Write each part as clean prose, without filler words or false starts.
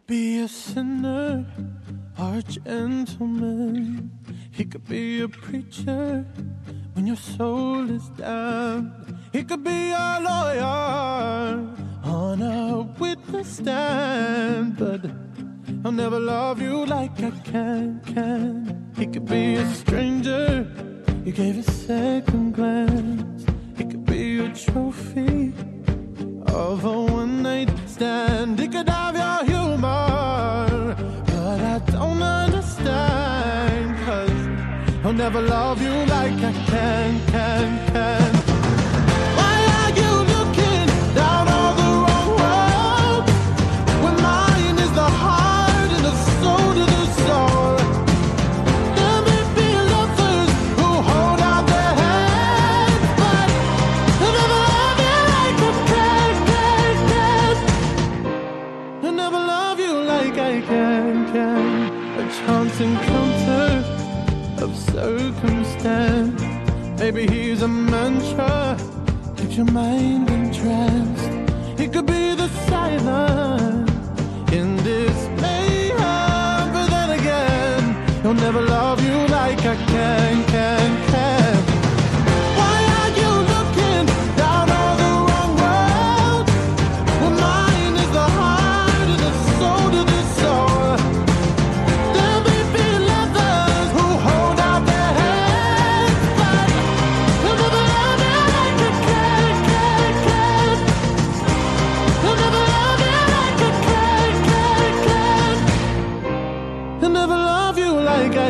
could be a sinner or a gentleman. He could be a preacher when your soul is damned. He could be a lawyer on a witness stand, but I'll never love you like I can. He could be a stranger you gave a second glance. He could be a trophy of a one-night stand. He could have your humor, but I don't understand, 'cause I'll never love you like I can. Why are you looking down all the wrong road when mine is the heart and the soul to the soul? There may be lovers who hold out their hands, but I'll never love you like I can. I'll never love you like I can. A chance encounter of circumstance. Maybe he's a mantra, keeps your mind entranced. He could be the silence in this mayhem, but then again, he'll never love you like I can. Why are you looking down all the wrong road when mine is the heart and the soul to the soul? There may be lovers who hold out their hands, but I'll never love you like I can. I'll never love you like I can. I'll never love you like I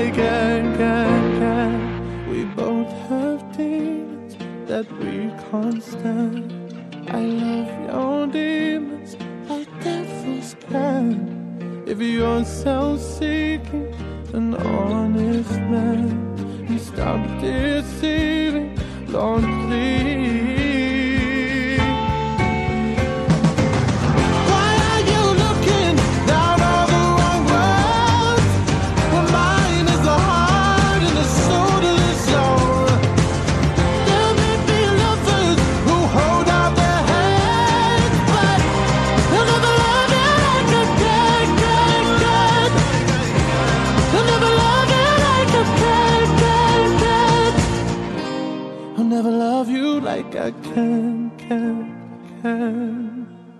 can. We both have demons that we can't stand. I love your demons like devils can. If you're self-seeking, an honest man, and stop deceiving, Lord, please. Why are you looking down all the wrong roads when mine is the heart and the soul to the soul? There may be lovers who hold out their hands, but I'll never love you like I can. I'll never love you like I can. I'll never love you like I can.